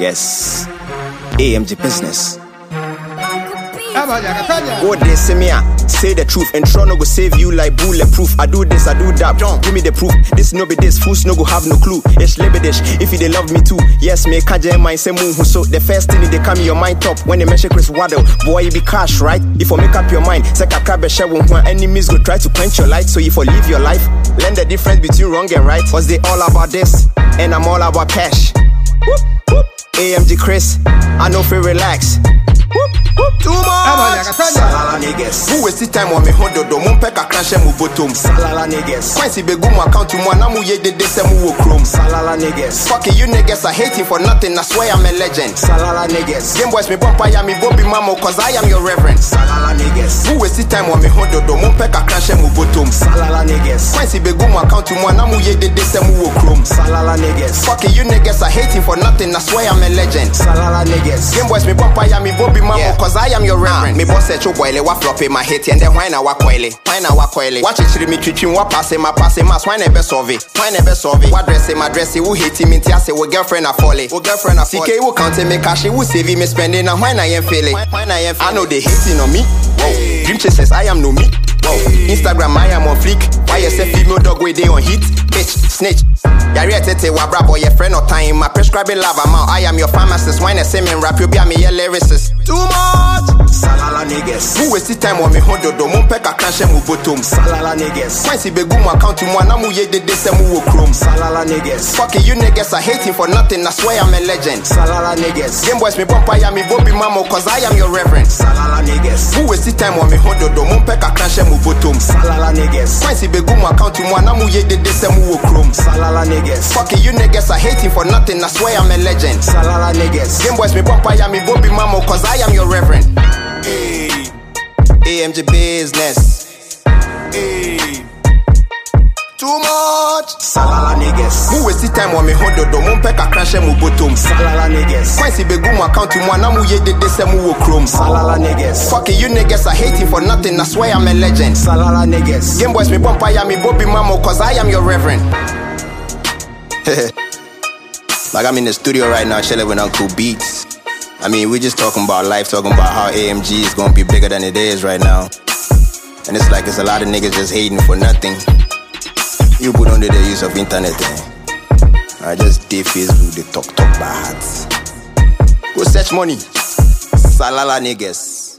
Yes. AMG business. What they say me, say the truth. And try no go save you like bulletproof. I do this, I do that. Don't give me the proof. This no be this. Fools no go have no clue. Ish lebedish. If they love me too. Yes, me kaje mind say moon. So the first thing they come in your mind top. When they mention Chris Waddle, boy you be cash, right? If you make up your mind, say kakabe share when enemies go try to quench your light. So if you live your life, learn the difference between wrong and right. Cause they all about this, and I'm all about cash. Whoop, whoop. AMG Chris, I know feel relax. Too much. Salala niggas. Who waste time on me hondo do mumpeka crash mu bottom. Salala niggas. Quincy begum account to one amu ye de desemu chrome. Salala niggas. Fuck you niggas are hating for nothing. I swear I'm a legend. Salala niggas. Game boys me bumpa ya me Bobby Mamo cause I am your reverend. Salala niggas. Who waste time on me hondo do mumpeka crash mu bottom. Salala niggas. Quincy begum account to one amu ye de desemu chrome. Salala niggas. Fuck you niggas are hating for nothing. I swear I'm a legend. Salala niggas. Game boys me bumpa ya me Bobby Mamo cause I am your reverend. Me boss set you boile wa flop in my hit and then why na wa coile. Watch it me twitching wa pass my why never solve it. What dress my dress who hate me tia say we girlfriend a folly. CK will count me cash who save me spending and when I am feeling. I know they hating on me. Whoa. Dream chasers I am no me. Whoa. Instagram I am on fleek. Why you say female dog way they on hit? Bitch, snitch. Yari tete wa bra boy your friend no time. My prescribing love amount. I am your pharmacist. Why na say me rap you be me your lyricist. Too much. Salala niggas. Who waste time on me hondo do mumpeka crash mu bottom. Salala niggas. Quincy begum account to one amu ye de desemu chrome. Salala niggas. Fuck you niggas are hating for nothing. I swear I'm a legend. Salala niggas. Game boys me bumpa ya me Bobby Mamo cause I am your reverend. Salala niggas. Who waste time on me hondo do mumpeka crash mu bottom. Salala niggas. Quincy begum account to one amu ye de desemu chrome. Salala niggas. Fuck you niggas are hating for nothing. I swear I'm a legend. Salala niggas. Game boys me bumpa ya me Bobby Mamo cause I am your reverend. Hey. AMG business. Hey. Too much. Salala niggas. Who waste time on me hondo do mumpeka crash mu bottom. Salala niggas. Quincy begum account to one amu ye de desemu chrome. Salala niggas. Fuck you niggas are hating for nothing. I swear I'm a legend. Salala niggas. Game boys me bumpa ya me Bobby Mamo cause I am your reverend. Like I'm in the studio right now chilling with Uncle Beats. I mean, we just talking about life, talking about how AMG is gonna be bigger than it is right now. And it's like it's a lot of niggas just hating for nothing. You put under the use of internet, I just did Facebook, they talk by hearts. Go search money. Salala niggas.